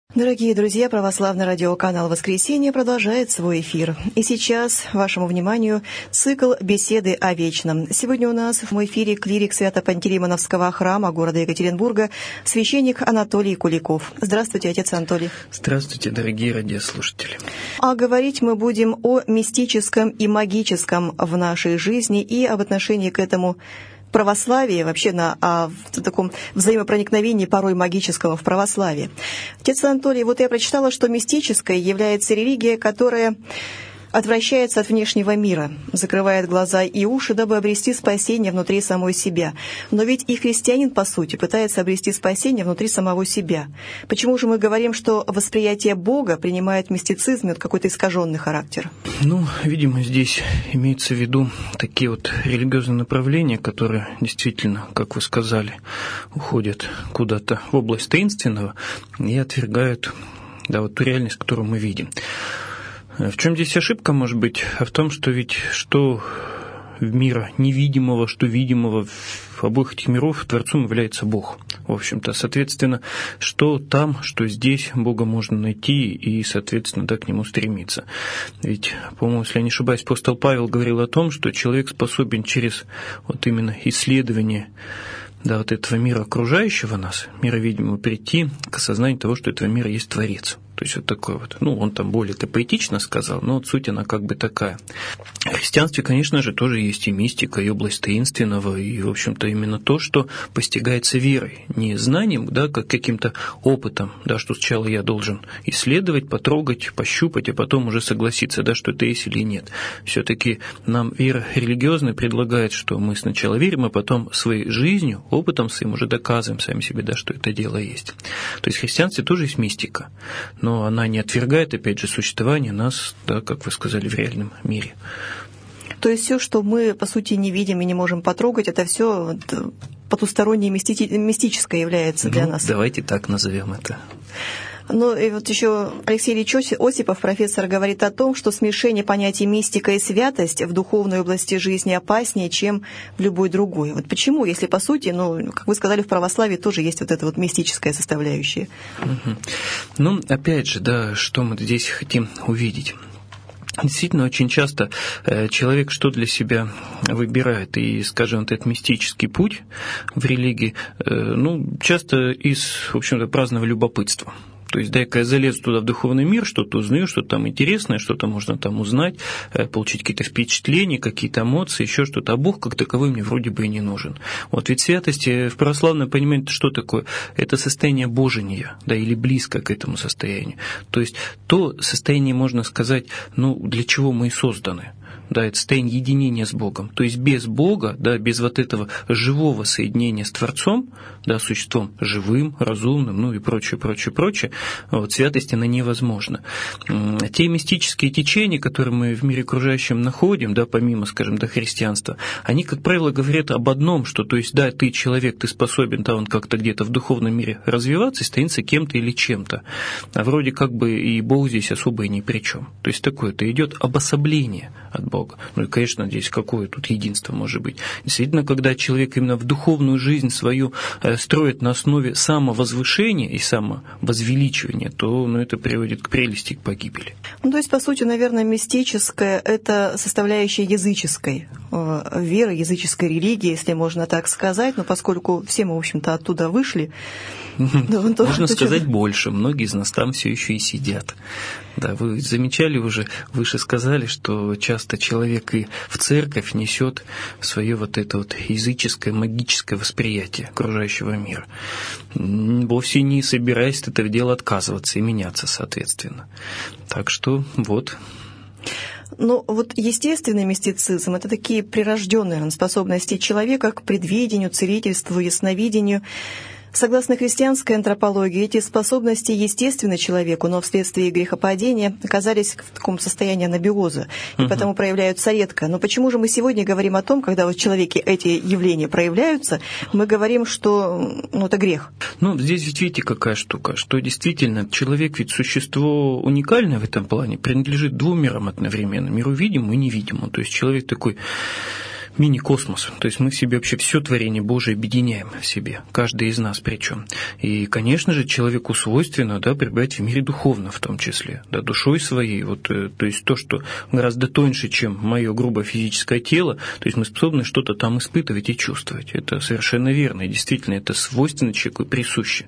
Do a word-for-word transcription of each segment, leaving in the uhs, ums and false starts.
Дорогие друзья, православный радиоканал «Воскресенье» продолжает свой эфир. И сейчас вашему вниманию цикл «Беседы о вечном». Сегодня у нас в эфире клирик Свято-Пантелеймоновского храма города Екатеринбурга, священник Анатолий Куликов. Здравствуйте, отец Анатолий. Здравствуйте, дорогие радиослушатели. А говорить мы будем о мистическом и магическом в нашей жизни и об отношении к этому православии, вообще на о, в таком взаимопроникновении порой магического в православии. Отец Анатолий, вот я прочитала, что мистической является религия, которая отвращается от внешнего мира, закрывает глаза и уши, дабы обрести спасение внутри самой себя. Но ведь и христианин, по сути, пытается обрести спасение внутри самого себя. Почему же мы говорим, что восприятие Бога принимает мистицизм и какой-то искаженный характер? Ну, видимо, здесь имеется в виду такие вот религиозные направления, которые действительно, как вы сказали, уходят куда-то в область таинственного и отвергают, да, вот ту реальность, которую мы видим. В чем здесь ошибка, может быть? А в том, что ведь что мира невидимого, что видимого, в обоих этих миров Творцом является Бог. В общем-то, соответственно, что там, что здесь Бога можно найти и, соответственно, да, к Нему стремиться. Ведь, по-моему, если я не ошибаюсь, апостол Павел говорил о том, что человек способен через вот именно исследование, да, вот этого мира окружающего нас, мира видимого, прийти к осознанию того, что этого мира есть Творец. То есть вот такой вот, ну, он там более-то поэтично сказал, но вот суть она как бы такая. В христианстве, конечно же, тоже есть и мистика, и область таинственного, и, в общем-то, именно то, что постигается верой, не знанием, да, как каким-то опытом, да, что сначала я должен исследовать, потрогать, пощупать, а потом уже согласиться, да, что это есть или нет. Все-таки нам вера религиозная предлагает, что мы сначала верим, а потом своей жизнью, опытом своим уже доказываем сами себе, да, что это дело есть. То есть в христианстве тоже есть мистика, но но она не отвергает, опять же, существование нас, да, как вы сказали, в реальном мире. То есть все, что мы, по сути, не видим и не можем потрогать, это все потустороннее, мисти... мистическое является для ну, нас. Давайте так назовем это. Ну, и вот еще Алексей Ильич Осипов, профессор, говорит о том, что смешение понятий мистика и святость в духовной области жизни опаснее, чем в любой другой. Вот почему, если по сути, ну, как вы сказали, в православии тоже есть вот эта вот мистическая составляющая? Угу. Ну, опять же, да, что мы здесь хотим увидеть? Действительно, очень часто человек что для себя выбирает, и, скажем, вот этот мистический путь в религии, ну, часто из, в общем-то, праздного любопытства. То есть, дай-ка я залезу туда в духовный мир, что-то узнаю, что-то там интересное, что-то можно там узнать, получить какие-то впечатления, какие-то эмоции, еще что-то. А Бог как таковой мне вроде бы и не нужен. Вот ведь святость в православном понимании, что такое? Это состояние божения, да, или близко к этому состоянию. То есть, то состояние, можно сказать, ну, для чего мы и созданы. Да, это состояние единения с Богом. То есть без Бога, да, без вот этого живого соединения с Творцом, да, существом живым, разумным, ну и прочее, прочее, прочее, вот, святость, она невозможна. Те мистические течения, которые мы в мире окружающем находим, да, помимо, скажем, до христианства, они, как правило, говорят об одном, что, то есть, да, ты человек, ты способен, да, он как-то где-то в духовном мире развиваться и становиться кем-то или чем-то. А вроде как бы и Бог здесь особо и ни при чем. То есть такое-то идет обособление от Бога. Ну и, конечно, здесь какое тут единство может быть. Действительно, когда человек именно в духовную жизнь свою строит на основе самовозвышения и самовозвеличивания, то, ну, это приводит к прелести, к погибели. Ну, то есть, по сути, наверное, мистическое – это составляющая языческой э, веры, языческой религии, если можно так сказать, но поскольку все мы, в общем-то, оттуда вышли, можно сказать больше. Многие из нас там все еще и сидят. Да, вы замечали уже, выше сказали, что часто человек и в церковь несет свое вот это вот языческое, магическое восприятие окружающего мира. Вовсе не собираясь от этого дела отказываться и меняться, соответственно. Так что вот. Ну, вот естественный мистицизм – это такие прирожденные способности человека к предвидению, целительству, ясновидению. Согласно христианской антропологии, эти способности естественны человеку, но вследствие грехопадения оказались в таком состоянии анабиоза, и угу. потому проявляются редко. Но почему же мы сегодня говорим о том, когда вот в человеке эти явления проявляются, мы говорим, что ну, это грех? Ну, здесь ведь видите, какая штука, что действительно человек ведь существо уникальное в этом плане, принадлежит двум мирам одновременно, миру видимому и невидимому. То есть человек такой мини-космос. То есть мы в себе вообще все творение Божие объединяем в себе, каждый из нас причем. И, конечно же, человеку свойственно, да, пребывать в мире духовно в том числе, да, душой своей. Вот, то есть то, что гораздо тоньше, чем мое грубое физическое тело, то есть мы способны что-то там испытывать и чувствовать. Это совершенно верно, и действительно это свойственно человеку и присуще.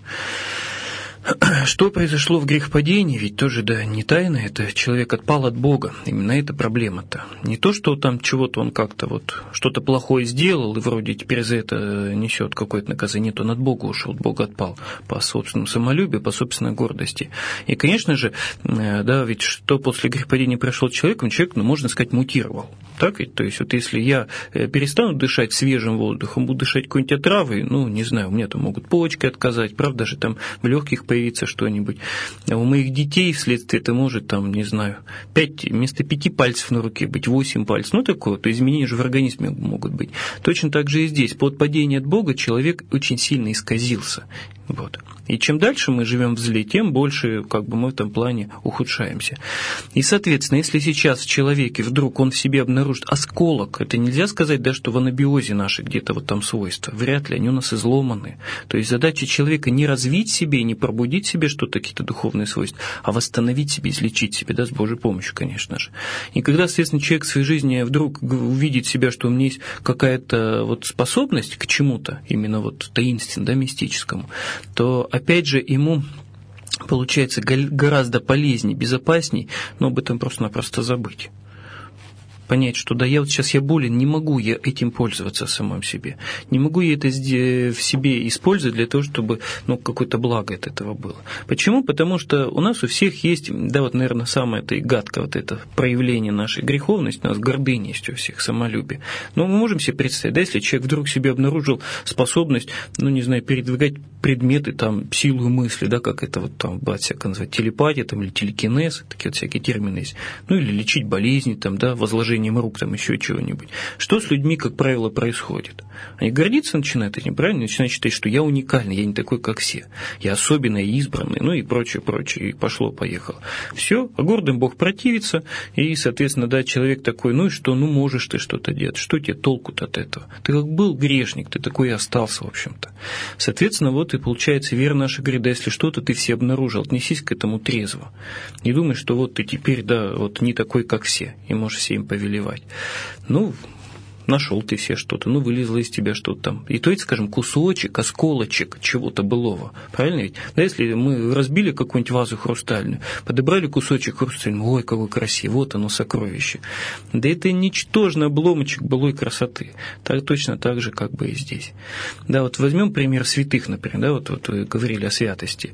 Что произошло в грехопадении, ведь тоже, да, не тайна, это человек отпал от Бога. Именно это проблема-то. Не то, что там чего-то он как-то вот что-то плохое сделал, и вроде теперь за это несет какое-то наказание. Нет, он от Бога ушел, от Бога отпал по собственному самолюбию, по собственной гордости. И, конечно же, да, ведь что после грехопадения произошло с человеком, человек, ну, можно сказать, мутировал. Так ведь? То есть вот если я перестану дышать свежим воздухом, буду дышать какой-нибудь отравой, ну, не знаю, у меня там могут почки отказать, правда, даже там в легких появиться что-нибудь. А у моих детей вследствие это может, там, не знаю, пять, вместо пяти пальцев на руке быть восемь пальцев. Ну, такое, то изменения же в организме могут быть. Точно так же и здесь. По отпадению от Бога человек очень сильно исказился. Вот. И чем дальше мы живем в зле, тем больше как бы, мы в этом плане ухудшаемся. И, соответственно, если сейчас в человеке вдруг он в себе обнаружит осколок, это нельзя сказать, да, что в анабиозе наши где-то вот там свойства. Вряд ли, они у нас изломаны. То есть задача человека не развить себе, не пробудить себе что-то, какие-то духовные свойства, а восстановить себе, излечить себе, да, с Божьей помощью, конечно же. И когда, соответственно, человек в своей жизни вдруг увидит себя, что у меня есть какая-то вот способность к чему-то, именно вот таинственному, да, мистическому, то, опять же, ему получается гораздо полезнее, безопасней, но об этом просто-напросто забыть. Понять, что да, я вот сейчас я болен, не могу я этим пользоваться в самом себе. Не могу я это в себе использовать для того, чтобы, ну, какое-то благо от этого было. Почему? Потому что у нас у всех есть, да, вот, наверное, самое это и гадкое вот это проявление нашей греховности, у нас гордыня есть у всех, самолюбие. Но мы можем себе представить, да, если человек вдруг в себе обнаружил способность, ну, не знаю, передвигать предметы, там, силу мысли, да, как это вот там, бывает всякое называть, телепатия, там, или телекинез, такие вот всякие термины есть, ну, или лечить болезни, там, да, возложение рук, там еще чего-нибудь. Что с людьми, как правило, происходит? Они гордиться начинают этим, правильно? Начинают считать, что я уникальный, я не такой, как все. Я особенный, избранный, ну и прочее, прочее. И пошло-поехало. Все, а гордым Бог противится, и, соответственно, да, человек такой, ну и что, ну можешь ты что-то делать, что тебе толку-то от этого? Ты как был грешник, ты такой и остался, в общем-то. Соответственно, вот и получается вера наша говорит, да, если что-то ты все обнаружил, отнесись к этому трезво. Не думай, что вот ты теперь, да, вот не такой, как все, и можешь всем повелевать. Ну, нашел ты себе что-то, ну, вылезло из тебя что-то там. И то есть, скажем, кусочек, осколочек чего-то былого. Правильно ведь? Да, если мы разбили какую-нибудь вазу хрустальную, подобрали кусочек хрустального, ой, какой красивый, вот оно, сокровище. Да это ничтожный обломочек былой красоты. Так, точно так же, как бы и здесь. Да, вот возьмем пример святых, например, да, вот, вот вы говорили о святости.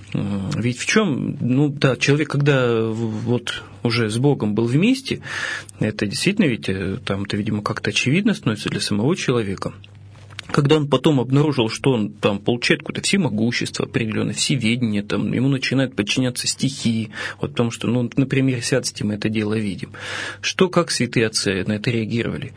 Ведь в чем, ну, да, человек, когда вот уже с Богом был вместе, это действительно ведь там-то, видимо, как-то очевидно становится для самого человека. Когда он потом обнаружил, что он там получает какое-то всемогущество определенное, всеведение, там, ему начинают подчиняться стихии, вот потому что, ну, на примере святости мы это дело видим. Что, как святые отцы на это реагировали?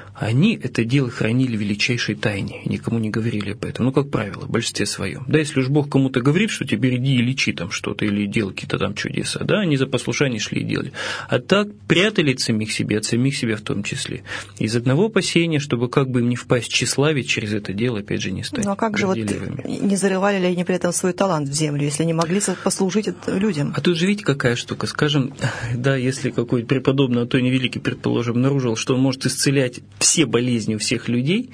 Они это дело хранили в величайшей тайне, никому не говорили об этом, ну, как правило, в большинстве своем. Да, если уж Бог кому-то говорит, что теперь иди и лечи там что-то, или делай какие-то там чудеса, да, они за послушание шли и делали. А так прятали от самих себя, от самих себя в том числе. Из одного опасения, чтобы как бы им не впасть в тщеславие, через это дело, опять же, не стать. Ну, а как же вот не зарывали ли они при этом свой талант в землю, если не могли послужить людям? А тут же видите, какая штука, скажем, да, если какой-то преподобный Антоний Великий, предположим, обнаружил, что он может исцелять все болезни у всех людей,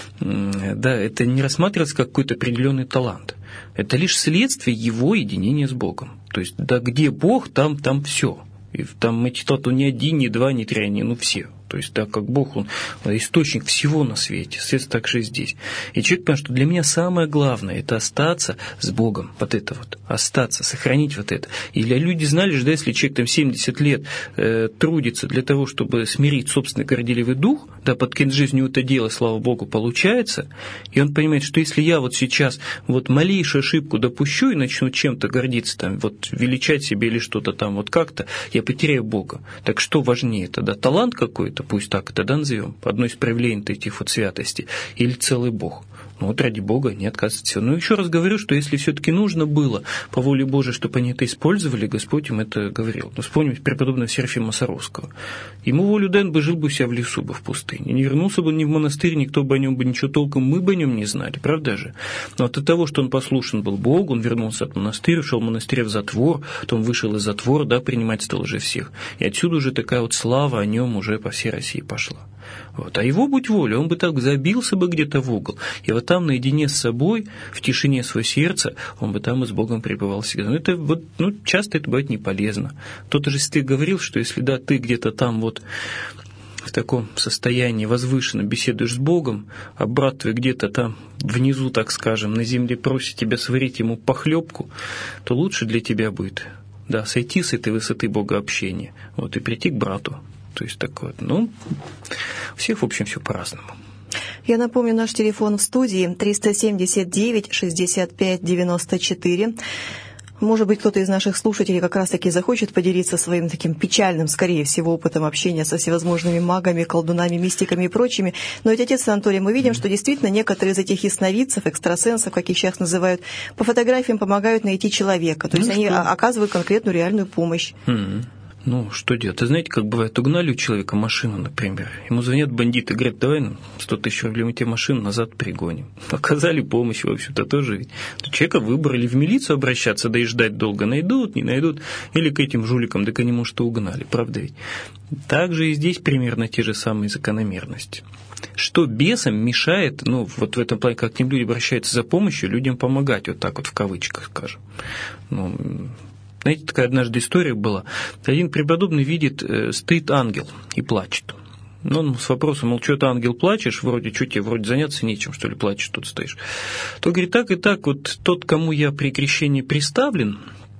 да, это не рассматривается как какой-то определенный талант. Это лишь следствие его единения с Богом. То есть, да, где Бог, там, там все. И там мы читали, то ни один, ни два, ни три, они, ну, все. То есть, так как Бог, Он источник всего на свете, соответственно, так же и здесь. И человек понимает, что для меня самое главное – это остаться с Богом, вот это вот, остаться, сохранить вот это. И люди знали же, да, если человек там семьдесят лет э, трудится для того, чтобы смирить собственный горделивый дух, да, под конец жизни это дело, слава Богу, получается, и он понимает, что если я вот сейчас вот малейшую ошибку допущу и начну чем-то гордиться, там, вот величать себе или что-то там, вот как-то, я потеряю Бога. Так что важнее тогда, талант какой-то, пусть так это, да, назовем, одно из проявлений этих вот святости, или целый Бог. Ну вот ради Бога не отказываться. Но еще раз говорю, что если все-таки нужно было по воле Божией, чтобы они это использовали, Господь им это говорил. Ну, вспомните преподобного Серафима Саровского. Ему волю дан бы, жил бы себя в лесу бы, в пустыне. Не вернулся бы ни в монастырь, никто бы о нем бы ничего толком, мы бы о нем не знали, правда же? Но от того, что он послушен был Богу, он вернулся от монастыря, ушел в монастырь в затвор, потом вышел из затвора, да, принимать стал уже всех. И отсюда уже такая вот слава о нем уже по всей России пошла. Вот. А его, будь воля, он бы так забился бы где-то в угол, и вот там наедине с собой, в тишине своего сердца, он бы там и с Богом пребывал всегда. Но это вот, ну, часто это бывает не полезно. Кто-то же ты говорил, что если да, ты где-то там вот в таком состоянии возвышенно беседуешь с Богом, а брат твой где-то там внизу, так скажем, на земле просит тебя сварить ему похлебку, то лучше для тебя будет, да, сойти с этой высоты богообщения, вот, и прийти к брату. То есть такое, ну, у всех, в общем, все по-разному. Я напомню, наш телефон в студии триста семьдесят девять шестьдесят пять девяносто четыре. Может быть, кто-то из наших слушателей как раз-таки захочет поделиться своим таким печальным, скорее всего, опытом общения со всевозможными магами, колдунами, мистиками и прочими. Но ведь, отец Анатолий, мы видим, что действительно некоторые из этих ясновидцев, экстрасенсов, как их сейчас называют, по фотографиям помогают найти человека. То есть ну, они что? оказывают конкретную реальную помощь. Mm-hmm. Ну, что делать? Вы знаете, как бывает, угнали у человека машину, например. Ему звонят бандиты, говорят, давай нам сто тысяч рублей, мы тебе машину назад пригоним. Оказали помощь, в общем-то, тоже ведь. Человека выбрали в милицию обращаться, да и ждать долго. Найдут, не найдут. Или к этим жуликам, да к нему что угнали. Правда ведь? Также и здесь примерно те же самые закономерности. Что бесам мешает, ну, вот в этом плане, как к ним люди обращаются за помощью, людям помогать, вот так вот в кавычках, скажем. Ну, знаете, такая однажды история была. Один преподобный видит, э, стоит ангел и плачет. Ну, он с вопросом, мол, что ты, ангел, плачешь? Вроде, что тебе, вроде заняться нечем, что ли, плачешь, тут стоишь. То говорит, так и так, вот тот, кому я при крещении приставлен,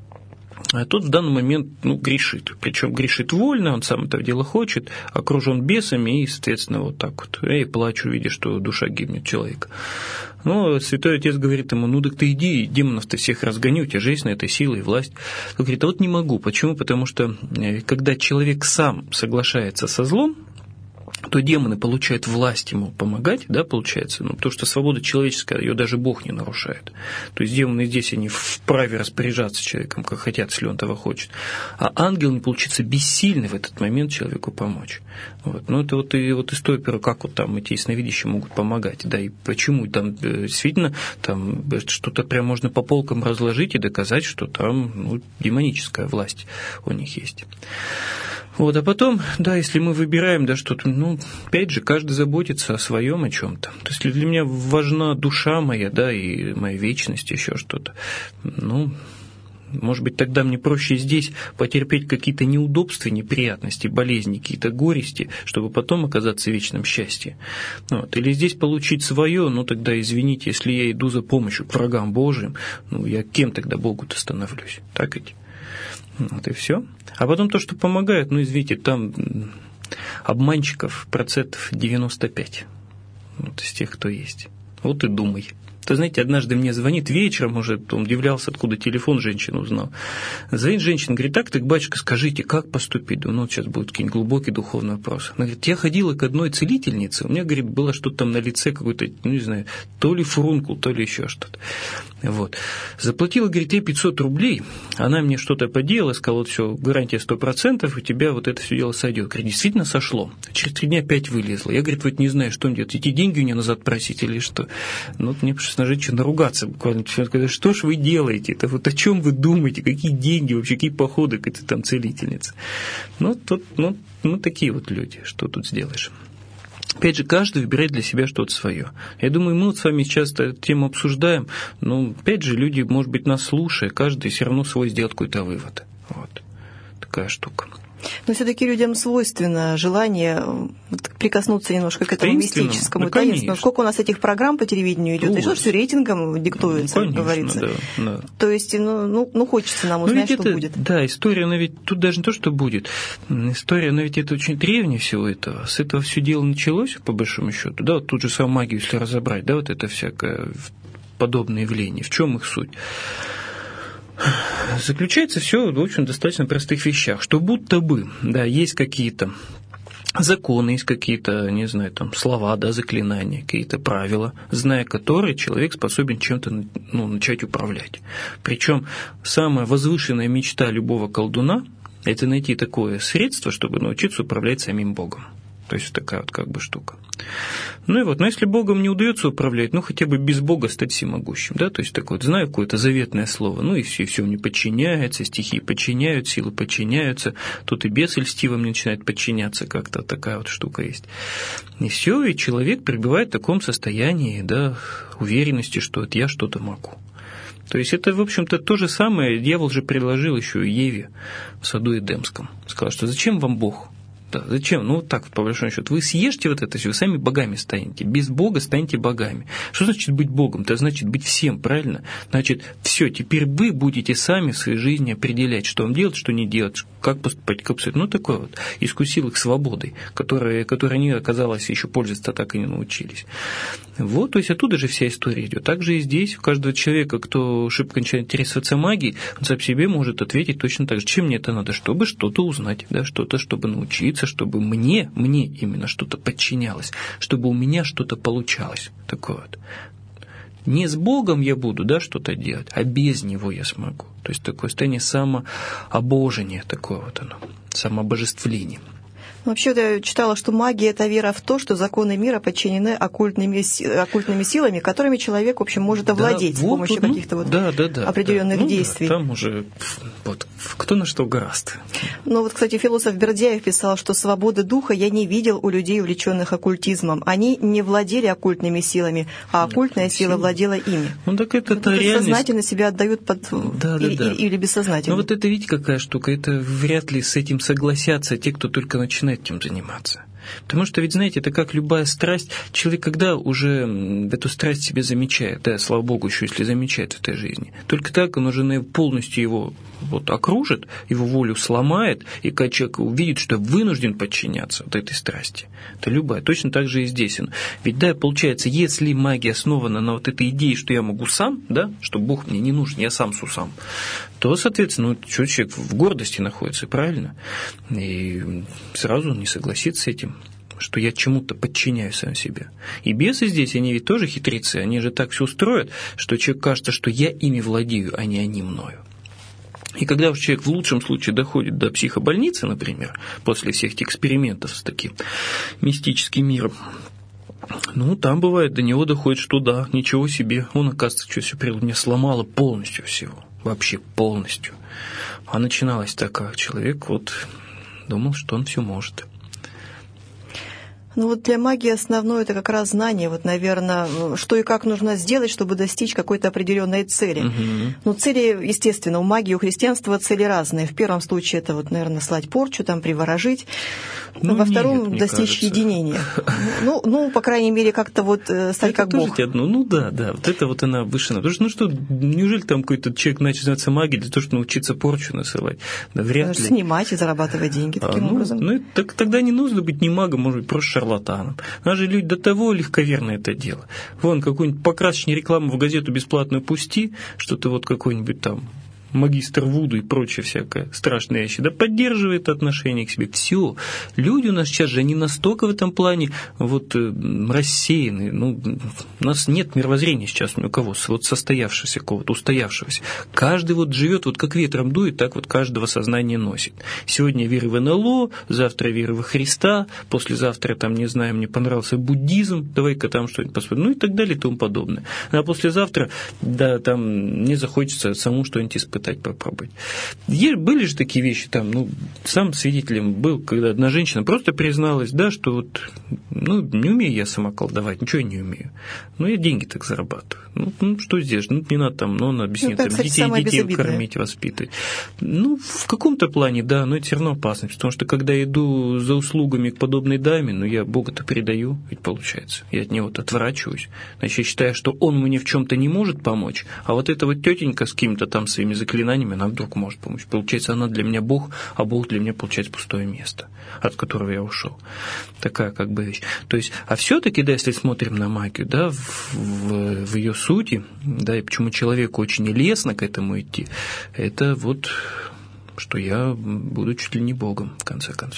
а тот в данный момент, ну, грешит. Причем грешит вольно, он сам это дело хочет, окружен бесами и, соответственно, вот так вот. Эй, плачу, видя, что душа гибнет человека. Ну, святой отец говорит ему, ну, так ты иди, демонов-то всех разгони, у тебя же есть на это сила и власть. Он говорит, а вот не могу. Почему? Потому что, когда человек сам соглашается со злом, то демоны получают власть ему помогать, да, получается, ну, потому что свобода человеческая, ее даже Бог не нарушает. То есть демоны здесь, они вправе распоряжаться человеком, как хотят, если он того хочет. А ангел не получится бессильный в этот момент человеку помочь. Вот. Ну, это вот, и, вот история, как вот там эти ясновидящие могут помогать, да, и почему там действительно там что-то прям можно по полкам разложить и доказать, что там, ну, демоническая власть у них есть. Вот, а потом, да, если мы выбираем, да, что-то, ну, опять же, каждый заботится о своем, о чем-то. То есть для меня важна душа моя, да, и моя вечность, еще что-то. Ну, может быть, тогда мне проще здесь потерпеть какие-то неудобства, неприятности, болезни, какие-то горести, чтобы потом оказаться в вечном счастье. Вот. Или здесь получить свое, ну, тогда, извините, если я иду за помощью к врагам Божьим, ну, я кем тогда Богу-то становлюсь? Так ведь? Вот и все. А потом то, что помогает, ну, извините, там обманщиков процентов девяносто пять. Вот из тех, кто есть. Вот и думай. То, знаете, однажды мне звонит вечером, уже он удивлялся, откуда телефон, женщина узнал. Звонит женщина, говорит, так, так, батюшка, скажите, как поступить? Ну, вот сейчас будет какой-нибудь глубокий духовный вопрос. Она говорит, я ходила к одной целительнице, у меня, говорит, было что-то там на лице, какой-то, ну, не знаю, то ли фурункул, то ли еще что-то. Вот. Заплатила, говорит, ей пятьсот рублей, она мне что-то поделала, сказала, вот все, гарантия сто процентов, у тебя вот это все дело сойдет. Говорит, действительно сошло. Через три дня опять вылезла. Я, говорит, вот не знаю, что мне делать, эти деньги у меня назад просить или что. Ну, вот мне пришлось на женщину наругаться буквально. Что ж вы делаете? Это вот о чем вы думаете? Какие деньги вообще, какие походы к этой там целительнице? Ну, тут, ну, ну, такие вот люди, что тут сделаешь? Опять же, каждый выбирает для себя что-то свое. Я думаю, мы вот с вами сейчас эту тему обсуждаем, но, опять же, люди, может быть, нас слушая, каждый все равно свой сделает какой-то вывод. Вот. Такая штука. Но все-таки людям свойственно желание прикоснуться немножко к этому мистическому, да, таинственному. Сколько у нас этих программ по телевидению идет, и что все рейтингом диктуется, ну, конечно, говорится. Да, да. То есть, ну, ну, ну, хочется нам узнать, что это, будет. Да, история, она ведь тут даже не то, что будет. История, она ведь это очень древняя всего этого. С этого все дело началось, по большому счету. Да, вот тут же саму магию, если разобрать, да, вот это всякое подобное явление. В чем их суть? Заключается все в очень достаточно простых вещах, что будто бы, да, есть какие-то законы, есть какие-то, не знаю, там, слова, да, заклинания, какие-то правила, зная которые человек способен чем-то, ну, начать управлять. Причем самая возвышенная мечта любого колдуна – это найти такое средство, чтобы научиться управлять самим Богом. То есть такая вот как бы штука. Ну и вот, но если Богом не удается управлять, ну хотя бы без Бога стать всемогущим, да, то есть такое вот, знаю какое-то заветное слово, ну и все, и все мне подчиняется, стихии подчиняют, силы подчиняются, тут и бес льстивым начинает подчиняться, как-то такая вот штука есть. И все, и человек пребывает в таком состоянии, да, уверенности, что вот я что-то могу. То есть это, в общем-то, то же самое дьявол же предложил еще и Еве в саду Эдемском. Сказал, что зачем вам Бог? Да, зачем? Ну, вот так, по большому счету. Вы съешьте вот это все, вы сами богами станете. Без Бога станете богами. Что значит быть Богом? Это значит быть всем, правильно? Значит, все, теперь вы будете сами в своей жизни определять, что вам делать, что не делать, как поступать, как поступать. Ну, такое вот. Искусил их свободой, которой, которой они, оказалось, еще пользоваться так и не научились. Вот, то есть оттуда же вся история идет. Также и здесь у каждого человека, кто шибко начинает интересоваться магией, он сам себе может ответить точно так же. Чем мне это надо? Чтобы что-то узнать, да, что-то, чтобы научиться, чтобы мне, мне именно что-то подчинялось, чтобы у меня что-то получалось. Такое вот. Не с Богом я буду, да, что-то делать, а без Него я смогу. То есть такое состояние самообожения, такое вот оно, самообожествление. Вообще, я читала, что магия – это вера в то, что законы мира подчинены оккультными, оккультными силами, которыми человек, в общем, может овладеть, да, с вот, помощью ну, каких-то вот да, да, да, определенных да. действий. Ну, да, там уже вот, кто на что гораст. Ну вот, кстати, философ Бердяев писал, что свободы духа я не видел у людей, увлеченных оккультизмом. Они не владели оккультными силами, а оккультная сила Сила. владела ими. Ну так это, это реальность. Сознательно себя отдают под... Да, или, да, да. или бессознательно. Ну вот это, видите, какая штука. Это вряд ли с этим согласятся те, кто только начинает этим заниматься. Потому что, ведь, знаете, это как любая страсть. Человек, когда уже эту страсть себе замечает, да, слава Богу, еще если замечает в этой жизни, только так он уже полностью его вот окружит, его волю сломает, и когда человек увидит, что вынужден подчиняться вот этой страсти, это любая. Точно так же и здесь. Ведь, да, получается, если магия основана на вот этой идее, что я могу сам, да, что Бог мне не нужен, я сам сусам, то, соответственно, ну, человек в гордости находится, правильно? И сразу не согласится с этим, что я чему-то подчиняю сам себе. И бесы здесь, они ведь тоже хитрецы, они же так все устроят, что человеку кажется, что я ими владею, а не они мною. И когда уж человек в лучшем случае доходит до психобольницы, например, после всех этих экспериментов с таким мистическим миром, ну, там бывает, до него доходит, что да, ничего себе, он, оказывается, что все прило, меня сломало полностью всего, вообще полностью. А начиналось так, как человек вот думал, что он все может. Ну вот для магии основное это как раз знание, вот, наверное, что и как нужно сделать, чтобы достичь какой-то определенной цели. Uh-huh. Ну, цели, естественно, у магии, у христианства цели разные. В первом случае это, вот, наверное, слать порчу, там, приворожить. Ну, Во втором нет, достичь кажется. единения. Ну, ну, по крайней мере, как-то вот стать это как Бог. Одно. Ну да, да, вот это вот она вышина. Потому что, ну что, неужели там какой-то человек начал заниматься магией для того, чтобы научиться порчу насылать? Да вряд ли. Снимать и зарабатывать деньги таким а, ну, образом. Ну, так, тогда не нужно быть ни магом, может быть, просто шарлатаном. Наши люди до того легковерно это дело. Вон, какую-нибудь покрасочную рекламу в газету бесплатную пусти, что ты вот какой-нибудь там магистр Вуду и прочее всякое страшное вещи, да поддерживает отношение к себе. Все. Люди у нас сейчас же, они настолько в этом плане вот рассеяны. Ну, у нас нет мировоззрения сейчас ни у кого, вот состоявшегося какого-то, устоявшегося. Каждый вот живет, вот как ветром дует, так вот каждого сознание носит. Сегодня вера в эн эл о, завтра вера во Христа, послезавтра, там, не знаю, мне понравился буддизм, давай-ка там что-нибудь посмотрим, ну и так далее и тому подобное. А послезавтра, да, там, мне захочется самому что-нибудь испытать, попробовать. Были же такие вещи, там, ну, сам свидетелем был, когда одна женщина просто призналась, да, что вот, ну, не умею я сама колдовать, ничего я не умею. Ну, я деньги так зарабатываю. Ну, ну что здесь? Ну, не надо там, ну, он объяснит, ну, там, детей, детей кормить, воспитывать. Ну, в каком-то плане, да, но это все равно опасность, потому что когда я иду за услугами к подобной даме, ну, я Бога-то предаю, ведь получается, я от него отворачиваюсь. Значит, я считаю, что он мне в чем-то не может помочь, а вот эта вот тетенька с какими-то там своими заклинаниями, она вдруг может помочь. Получается, она для меня Бог, а Бог для меня, получается, пустое место, от которого я ушел. Такая как бы вещь. То есть, а все-таки, да, если смотрим на магию, да, в, в, в ее сути, да, и почему человеку очень лестно к этому идти, это вот, что я буду чуть ли не Богом, в конце концов.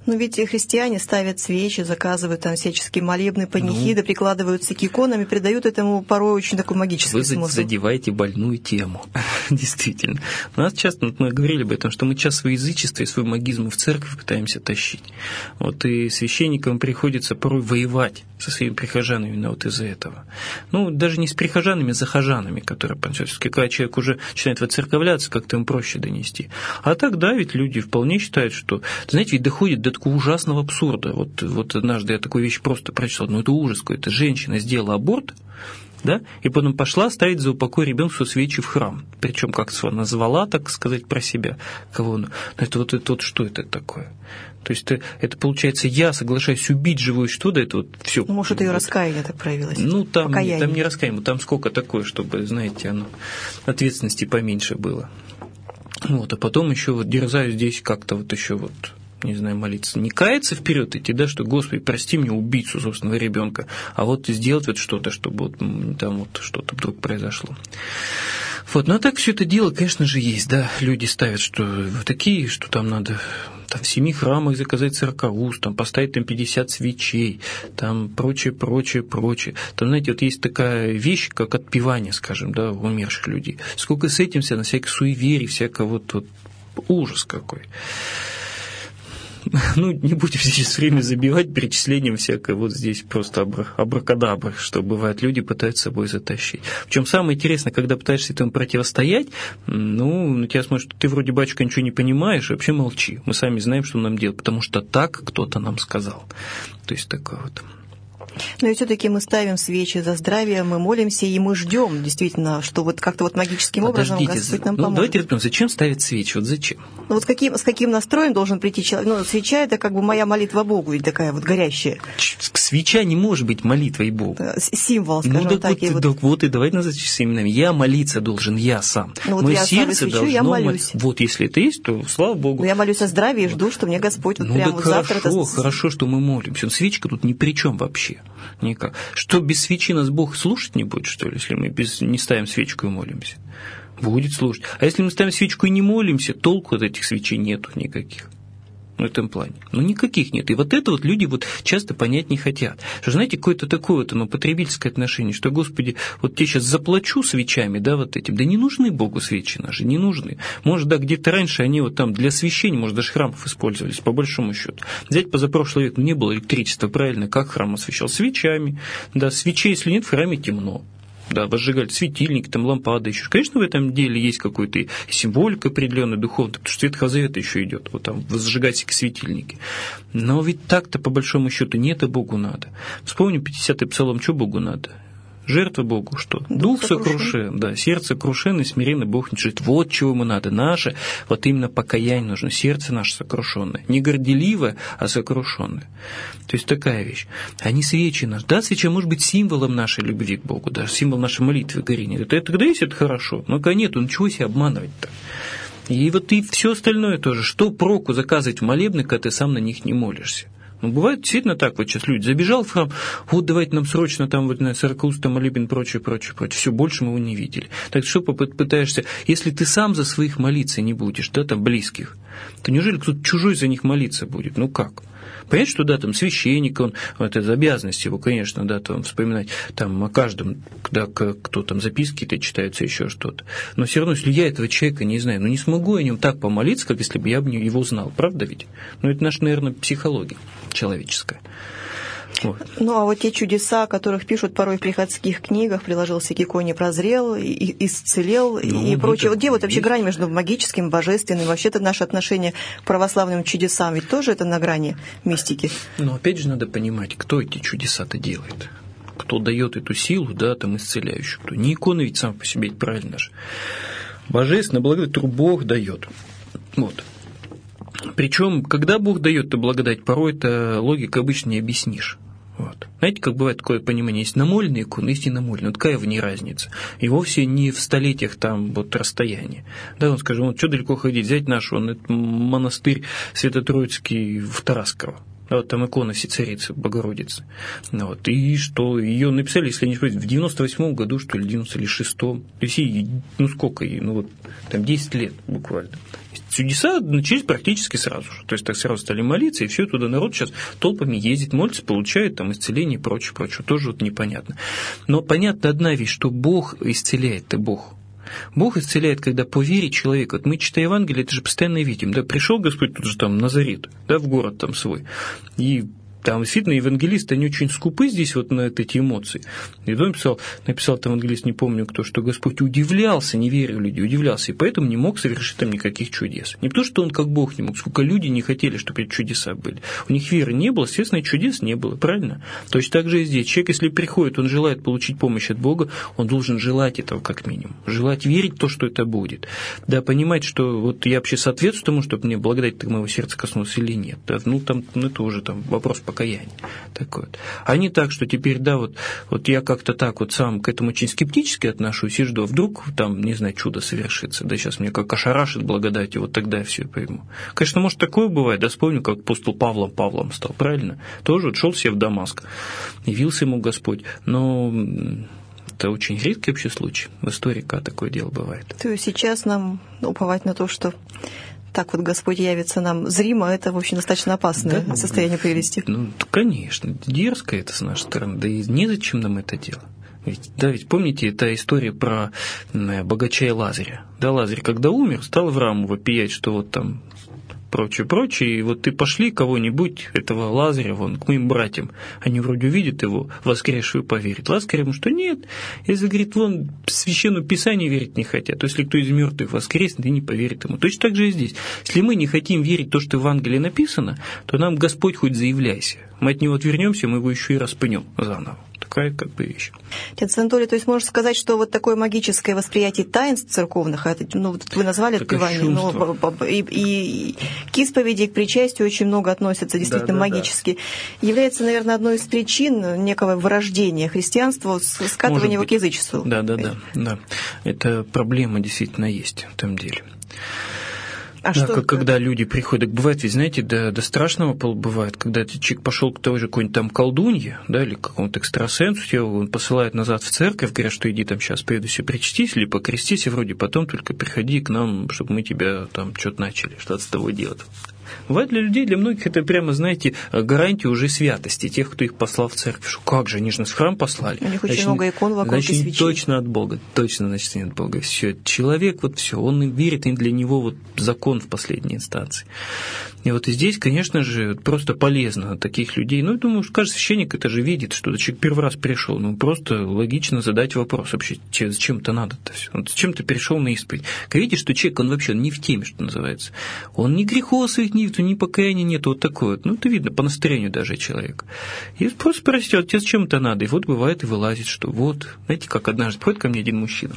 Ну, ведь и христиане ставят свечи, заказывают там всяческие молебны, панихиды, ну, прикладываются к иконам и придают этому порой очень такой магический вы смысл. Вы задеваете больную тему. Действительно. У нас часто, вот мы говорили об этом, что мы часто свое язычество и свой магизм в церковь пытаемся тащить. Вот и священникам приходится порой воевать со своими прихожанами именно вот из-за этого. Ну, даже не с прихожанами, а с захожанами, которые, когда человек уже начинает воцерковляться, как-то им проще донести. А тогда ведь люди вполне считают, что, знаете, ведь доходит до такого ужасного абсурда. Вот, вот однажды я такую вещь просто прочитал, ну это ужас какой-то. Женщина сделала аборт, да, и потом пошла ставить за упокой ребенка свечи в храм. Причем как-то она назвала, так сказать, про себя. Кого она? Ну это вот, это вот что это такое? То есть это, это получается, я соглашаюсь убить живое существо, да, это вот все. Ну, может, это ее раскаяние так проявилось. Ну, там, там не раскаяние, там сколько такое, чтобы, знаете, оно, ответственности поменьше было. Вот, а потом еще вот дерзаю здесь как-то вот еще вот, не знаю, молиться. Не каяться вперед идти, да, что, Господи, прости мне убийцу собственного ребенка, а вот сделать вот что-то, чтобы вот там вот что-то вдруг произошло. Вот, ну а так все это дело, конечно же, есть, да, люди ставят, что вот такие, что там надо там в семи храмах заказать сорокауст, там поставить там пятьдесят свечей, там прочее, прочее, прочее. Там, знаете, вот есть такая вещь, как отпевание, скажем, да, у умерших людей. Сколько с этим вся, на всяких суеверий, всякого вот, вот ужас какой. Ну, не будем сейчас время забивать перечислением всякое вот здесь просто абра, абракадабра, что бывает, люди пытаются с собой затащить. Причем самое интересное, когда пытаешься этому противостоять, ну, на тебя смотрят, что ты вроде, батюшка, ничего не понимаешь, вообще молчи. Мы сами знаем, что нам делать, потому что так кто-то нам сказал. То есть такое вот. Но и все-таки мы ставим свечи за здравие, мы молимся, и мы ждем, действительно, что вот как-то вот магическим образом Подождите, Господь нам ну, поможет. Давайте разберем, зачем ставить свечи? Вот зачем? Ну, вот с каким, с каким настроем должен прийти человек? Ну, свеча – это как бы моя молитва Богу, и такая вот горящая. Свеча не может быть молитвой Богу. Символ, скажем ну, так. Вот, вот... Так вот, и давайте назовем именами. Я молиться должен, я сам. Ну, вот Мое я сердце свечу, должно... я молюсь. Вот если это есть, то слава Богу. Но я молюсь о здравии и жду, что мне Господь вот ну, прямо да вот хорошо, завтра... Это... хорошо, что мы молимся. Свечка тут ни при чем вообще. Никак. Что, без свечи нас Бог слушать не будет, что ли, если мы без, не ставим свечку и молимся? Будет слушать. А если мы ставим свечку и не молимся, толку от этих свечей нету никаких. В этом плане. Ну, никаких нет. И вот это вот люди вот часто понять не хотят. Что, знаете, какое-то такое вот оно потребительское отношение, что, Господи, вот тебе сейчас заплачу свечами, да, вот этим. Да не нужны Богу свечи наши, не нужны. Может, да, где-то раньше они вот там для освещения, может, даже храмов использовались, по большому счету. Взять позапрошлый век, ну, не было электричества, правильно, как храм освещал? Свечами. Да, свечей, если нет, в храме темно. Да, возжигали светильники, там лампады еще. Конечно, в этом деле есть какой-то символика определенная, духовная, потому что Ветхого Завета еще идет, вот там возжигать всякие светильники. Но ведь так-то, по большому счету, нет, и Богу надо. Вспомним пятидесятый псалом, что Богу надо? Жертва Богу что? Дух, Дух сокрушен, да, сердце крушен, и смиренный Бог не чужит. Вот чего ему надо. Наше, вот именно покаяние нужно, сердце наше сокрушенное. Не горделивое, а сокрушенное. То есть такая вещь. А не свечи наши. Да, свеча может быть символом нашей любви к Богу, даже символ нашей молитвы, горения. Это тогда есть, это хорошо. Но когда нет, ну чего себя обманывать-то? И вот и все остальное тоже. Что проку заказывать в молебны, когда ты сам на них не молишься? Ну, бывает действительно так, вот сейчас люди, забежал в храм, вот давайте нам срочно там вот на сорокауст, молебен, прочее, прочее, прочее. Все, больше мы его не видели. Так что попытаешься, если ты сам за своих молиться не будешь, да, там, близких, то неужели кто-то чужой за них молиться будет? Ну, как? Понятно, что, да, там, священник, он, вот, это обязанность его, конечно, да, там, вспоминать, там, о каждом, да, кто там, записки-то читаются, еще что-то. Но все равно, если я этого человека не знаю, ну, не смогу о нем так помолиться, как если бы я его знал, правда ведь? Ну, это наша, наверное, психология человеческая. Вот. Ну, а вот те чудеса, о которых пишут порой в приходских книгах, приложился к иконе, прозрел, и, и исцелел, ну, и прочее. Вот где вот вообще грань между магическим, божественным, вообще-то наше отношение к православным чудесам, ведь тоже это на грани мистики? Но опять же надо понимать, кто эти чудеса-то делает, кто дает эту силу, да, там, исцеляющую. Кто. Не икона ведь сам по себе, правильно же. Божественно, благодать, которую Бог дает. Вот. Причем, когда Бог дает эту благодать, порой это логика обычно не объяснишь. Вот. Знаете, как бывает такое понимание, есть намоленные иконы, есть не намоленные. Вот какая в ней разница? И вовсе не в столетиях там вот расстояния. Да, он скажет, вот что далеко ходить, взять наш он, это монастырь Свято-Троицкий в Тарасково. Да, вот там икона Всецарицы Богородицы. Вот. И что? Ее написали, если не ошибаюсь, в девяносто восьмом году, что ли, девяносто шестом. То есть, ну сколько ей? Ну вот, там десять лет буквально. чудеса начались практически сразу же. То есть так сразу стали молиться, и все туда народ сейчас толпами ездит, молится, получает там исцеление и прочее, прочее. Тоже вот непонятно. Но понятна одна вещь, что Бог исцеляет, ты Бог. Бог исцеляет, когда по вере человека. Вот мы, читая Евангелие, это же постоянно видим. Да, пришел Господь тут же там Назарет, да, в город там свой, и там действительно евангелисты, они очень скупы здесь вот на эти эмоции. И он написал, написал там евангелист, не помню кто, что Господь удивлялся, не верил люди, удивлялся, и поэтому не мог совершить там никаких чудес. Не потому, что он как Бог не мог, сколько люди не хотели, чтобы эти чудеса были. У них веры не было, естественно, чудес не было, правильно? Точно так же и здесь. Человек, если приходит, он желает получить помощь от Бога, он должен желать этого как минимум. Желать верить в то, что это будет. Да, понимать, что вот я вообще соответствую тому, чтобы мне благодать моего сердца коснулась или нет. Да, ну, там, ну, это уже там вопрос покаяние. Такое вот. А не так, что теперь, да, вот, вот я как-то так вот сам к этому очень скептически отношусь и жду, вдруг там, не знаю, чудо совершится, да, сейчас меня как ошарашит благодатью, вот тогда я все пойму. Конечно, может, такое бывает, да, вспомню, как апостол Павлом Павлом стал, правильно? Тоже вот шел себе в Дамаск, явился ему Господь, но это очень редкий вообще случай, в истории, когда такое дело бывает. То есть сейчас нам уповать на то, что так вот Господь явится нам зримо, это, в общем, достаточно опасное да, состояние привести. Ну, конечно, дерзко это с нашей стороны, да и незачем нам это дело. Ведь, да, ведь помните, это история про богача и Лазаря. Да, Лазарь, когда умер, стал Аврааму вопиять, что вот там прочее, прочее, и вот ты пошли кого-нибудь, этого Лазаря, вон, к моим братьям, они вроде увидят его, воскресшую поверят. Лазарь ему, что нет, если, говорит, вон, священному Писанию верить не хотят, то если кто из мертвых воскреснет, и не поверит ему. Точно так же и здесь. Если мы не хотим верить в то, что в Евангелии написано, то нам Господь хоть заявляйся. Мы от него отвернемся, мы его еще и распнем заново. Такая как бы вещь. Отец Анатолий, то есть можно сказать, что вот такое магическое восприятие таинств церковных, это, ну, вы назвали отпевание, но и, и к исповеди, и к причастию очень много относятся действительно да, да, магически, да. Является, наверное, одной из причин некого вырождения христианства, скатывания его к язычеству. Да, да, да, да. Это проблема действительно есть в этом деле. А да, как, когда люди приходят, бывает, ведь, знаете, до, до страшного бывает, когда человек пошел к той же какой-нибудь там колдунье, да, или к какому-то экстрасенсу, он посылает назад в церковь, говорят, что иди там сейчас приедуйся, причастись, или покрестись, и вроде потом только приходи к нам, чтобы мы тебя там что-то начали, что-то с тобой делать. Бывает для людей, для многих это прямо, знаете, гарантия уже святости тех, кто их послал в церковь. Что, как же, они же нас в храм послали. У них очень значит, много икон вокруг значит, и свечей. Точно от Бога, точно, значит, не от Бога. Все, человек, вот все, он верит, и для него вот закон в последней инстанции. И вот и здесь, конечно же, просто полезно таких людей. Ну, я думаю, что каждый священник это же видит, что человек первый раз пришел. Ну, просто логично задать вопрос вообще, зачем это надо-то все? Вот зачем ты перешел на исповедь? Видите, что человек, он вообще не в теме, что называется. Он ни грехов своих, ни, ни покаяния нет, вот такое вот. Ну, это видно по настроению даже человека. И просто спросите, а тебе зачем это надо? И вот бывает и вылазит, что вот, знаете, как однажды приходит ко мне один мужчина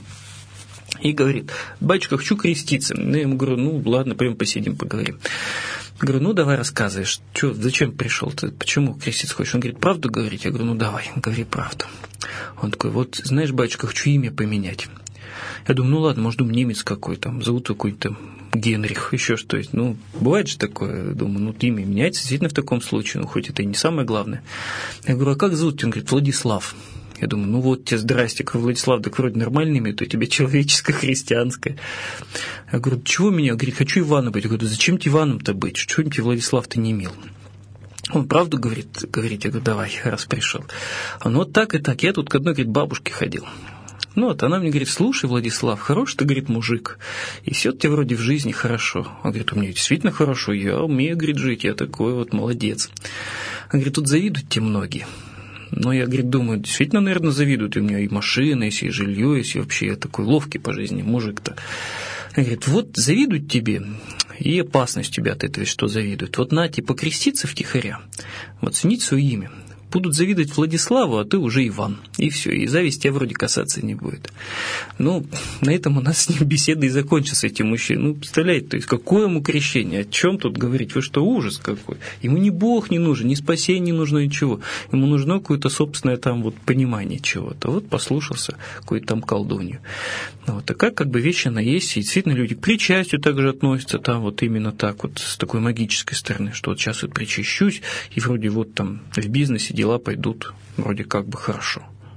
и говорит: батюшка, хочу креститься. Ну, я ему говорю, ну, ладно, пойдем посидим, поговорим. Я говорю, ну, давай рассказывай, что, зачем пришел ты, почему креститься хочешь? Он говорит, правду говорить? Я говорю, ну, давай, говори правду. Он такой, вот, знаешь, батюшка, хочу имя поменять. Я думаю, ну, ладно, может, думаю, немец какой там, зовут какой-то Генрих, еще что-то. Ну, бывает же такое, думаю, ну, имя меняется действительно в таком случае, ну, хоть это и не самое главное. Я говорю, а как зовут? Он говорит, Владислав. Я думаю, ну вот тебе здрасте, Владислав, так вроде нормальное имя, то тебе человеческое, христианское. Я говорю, чего меня? Говорит, хочу Иваном быть. Я говорю, зачем тебе Иваном-то быть? Чего тебе Владислав-то не имел? Он правду говорит, говорит, я говорю, давай, раз пришел. А ну вот так и так, я тут к одной, говорит, бабушке ходил. Ну вот, она мне говорит, слушай, Владислав, хороший ты, говорит, мужик, и все тебе вроде в жизни хорошо. Он говорит, у меня действительно хорошо, я умею, говорит, жить, я такой вот молодец. Он говорит, тут завидуют тебе многие. Но я, говорит, думаю, действительно, наверное, завидуют. И у меня и машина, есть, и жилье, есть, и вообще я такой ловкий по жизни мужик-то. Он говорит, вот завидуют тебе, и опасность тебя от этого, что завидуют. Вот на тебе покреститься втихаря, вот сменить свое имя. Будут завидовать Владиславу, а ты уже Иван. И все, и зависть тебя вроде касаться не будет. Ну, на этом у нас с ним беседа и закончится, этим мужчиной. Ну, представляете, то есть, какое ему крещение? О чем тут говорить? Вы что, ужас какой? Ему ни Бог не нужен, ни спасение не нужно, ничего. Ему нужно какое-то собственное там вот понимание чего-то. Вот послушался какой-то там колдунью. Вот такая как бы вещь она есть. И действительно люди к причастию также относятся там вот именно так вот с такой магической стороны, что вот сейчас вот причащусь, и вроде вот там в бизнесе дела пойдут вроде как бы хорошо.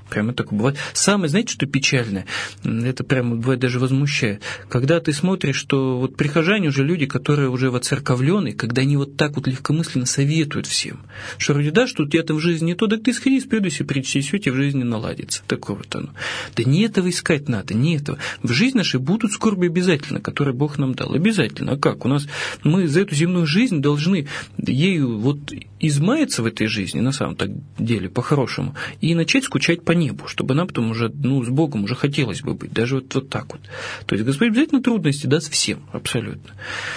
Прямо такое бывает. Самое, знаете, что печальное? Это прямо бывает даже возмущает. Когда ты смотришь, что вот прихожане уже люди, которые уже воцерковленные, когда они вот так вот легкомысленно советуют всем, что вроде да, что у тебя там в жизни не то, так ты сходи, исповедуйся, причти, все тебе в жизни наладится. Такое вот оно. Да не этого искать надо, не этого. В жизни нашей будут скорби обязательно, которые Бог нам дал. Обязательно. А как? У нас мы за эту земную жизнь должны ею вот измаяться в этой жизни, на самом деле, по-хорошему, и начать скучать по небу, чтобы нам потом уже, ну, с Богом уже хотелось бы быть, даже вот, вот так вот. То есть Господь обязательно трудности даст всем, абсолютно.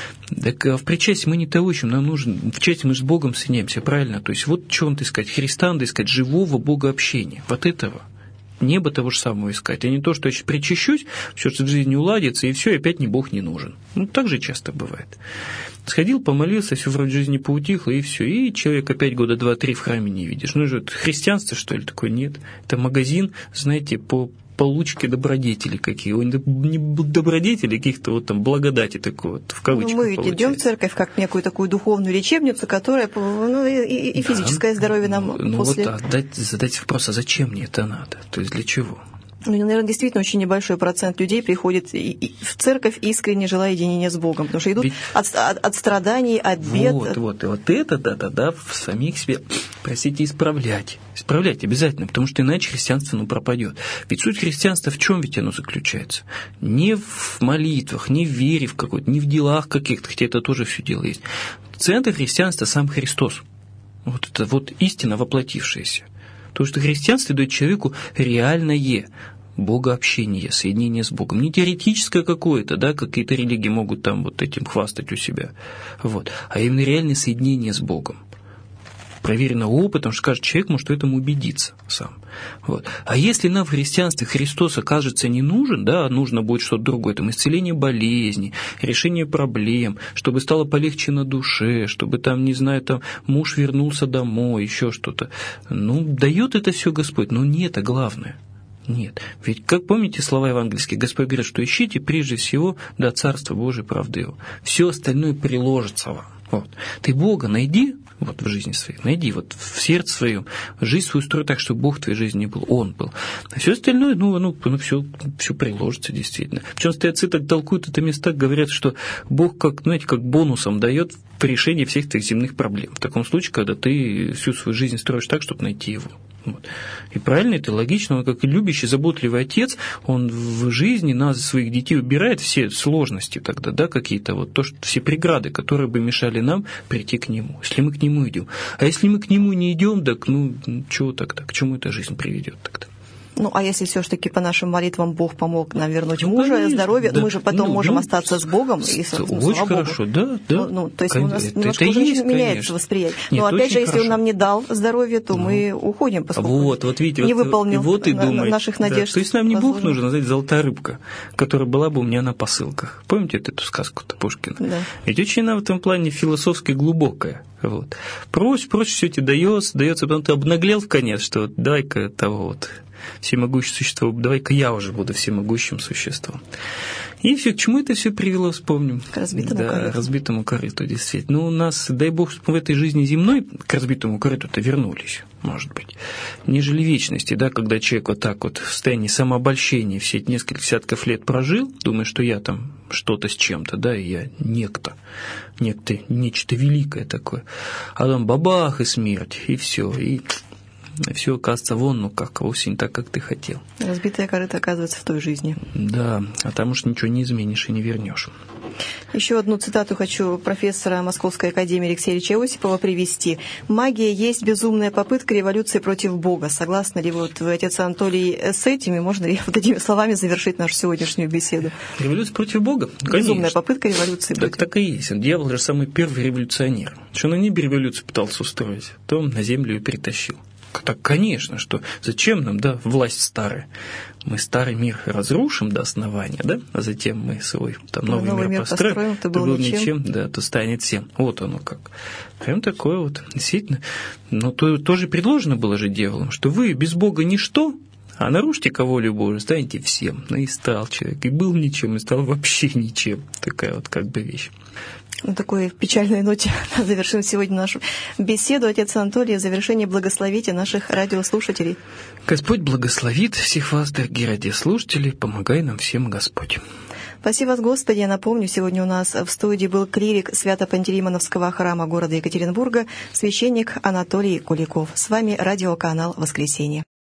Так а в причастии мы не того ищем, нам нужно, в причастии мы с Богом соединяемся, правильно? То есть вот что надо искать, Христа надо искать, живого Бога общения, вот этого. Небо того же самого искать, а не то, что я причащусь, все, что в жизни уладится, и все, и опять мне Бог не нужен. Ну, так же часто бывает. Сходил, помолился, все вроде жизни поутихло, и все. И человек опять года два-три в храме не видишь. Ну, это христианство, что ли, такое? Нет. Это магазин, знаете, по получке добродетелей какие. Не добродетели, каких-то вот там благодати такой вот, в кавычках. Ну, мы ведь идем в церковь как некую такую духовную лечебницу, которая, ну, и, и физическое да, здоровье нам ну, после... Ну, вот отдать, задать вопрос, а зачем мне это надо? То есть для чего? Ну, наверное, действительно очень небольшой процент людей приходит в церковь, искренне желая единения с Богом, потому что идут Ведь... от, от, от страданий, от бед. Вот, вот, и вот это, да-да-да, в самих себе, простите, исправлять. Исправлять обязательно, потому что иначе христианство, ну, пропадет. Ведь суть христианства в чем ведь оно заключается? Не в молитвах, не в вере в какой-то, не в делах каких-то, хотя это тоже все дело есть. Центр христианства сам Христос. Вот это вот истина воплотившаяся. Потому что христианство дает человеку реальное богообщение, соединение с Богом. Не теоретическое какое-то, да, какие-то религии могут там вот этим хвастать у себя, вот, а именно реальное соединение с Богом. Проверено опытом, что каждый человек может в этом убедиться сам. Вот. А если нам в христианстве Христос окажется не нужен, да, нужно будет что-то другое, там исцеление болезней, решение проблем, чтобы стало полегче на душе, чтобы там, не знаю, там муж вернулся домой, еще что-то. Ну, дает это все Господь, но не это главное. Нет. Ведь, как помните слова евангельские, Господь говорит, что ищите прежде всего до Царства Божьей правды Его. Все остальное приложится вам. Вот. Ты Бога найди вот в жизни своей, найди вот в сердце своем, жизнь свою строй так, чтобы Бог в твоей жизни был, Он был. А все остальное, ну, ну, ну все, все приложится действительно. Причем стоятся так толкуют это места, говорят, что Бог, как, знаете, как бонусом дает в решении всех твоих земных проблем. В таком случае, когда ты всю свою жизнь строишь так, чтобы найти Его. Вот. И правильно, это логично, он как любящий, заботливый отец, он в жизни нас, своих детей, убирает все сложности тогда, да, какие-то вот, то, что, все преграды, которые бы мешали нам прийти к нему, если мы к нему идем. А если мы к нему не идем, так, ну, чего тогда, к чему эта жизнь приведет тогда? Ну, а если все-таки по нашим молитвам Бог помог нам вернуть ну, мужа, конечно, здоровье, да. мы же потом ну, можем ну, остаться с Богом. И, ну, очень хорошо, Богу. да, да. Ну, ну, то есть конечно, у нас это, немножко это уже есть, меняется конечно. восприятие. Нет, Но опять же, если хорошо. он нам не дал здоровье, то ну. мы уходим, поскольку вот, вот, видите, не вот, выполнил вот и на, думаете, наших надежд. Да. То есть нам не Бог нужен, а, знаете, золотая рыбка, которая была бы у меня на посылках. Помните вот эту сказку-то Пушкина? Да. Ведь очень она в этом плане философски глубокая. Вот. Прочь, прочь все тебе дается, дается, потом ты обнаглел в конец, что вот дай-ка того вот всемогущее существо, давай-ка я уже буду всемогущим существом. И все, к чему это все привело, вспомним. К разбитому да, корыту. разбитому корыту, действительно. Ну, у нас, дай Бог, чтобы в этой жизни земной к разбитому корыту-то вернулись, может быть. Нежели вечности, да, когда человек вот так вот в состоянии самообольщения все эти несколько десятков лет прожил, думая, что я там что-то с чем-то, да, и я некто, некто, нечто великое такое. А там бабах и смерть, и все, и... все оказывается вон, ну как, вовсе не так, как ты хотел. Разбитая корыто оказывается в той жизни. Да, а там уж ничего не изменишь и не вернешь. Еще одну цитату хочу профессора Московской академии Алексея Ильича Осипова привести. «Магия есть безумная попытка революции против Бога». Согласны ли вот вы, отец Анатолий, с этими? Можно ли вот этими словами завершить нашу сегодняшнюю беседу? Революция против Бога? Конечно. Безумная попытка революции. Так, так и есть. Дьявол же самый первый революционер. Что на небе революцию пытался устроить, то он на землю ее перетащил. Так, конечно, что зачем нам, да, власть старая? Мы старый мир разрушим до основания, да, а затем мы свой там новый, новый мир, мир построим, построим то был, был ничем. ничем, да, то станет всем. Вот оно как. Прям такое вот, действительно. Но то, тоже предложено было же дьяволом, что вы без Бога ничто, а нарушите кого-либо Божию, станете всем. Ну и стал человек, и был ничем, и стал вообще ничем. Такая вот как бы вещь. На такой печальной ноте завершим сегодня нашу беседу. Отец Анатолий, в завершении благословите наших радиослушателей. Господь благословит всех вас, дорогие радиослушатели, помогай нам всем, Господь. Спаси вас, Господи. Я напомню, сегодня у нас в студии был клирик Свято-Пантелеймоновского храма города Екатеринбурга, священник Анатолий Куликов. С вами радиоканал «Воскресенье».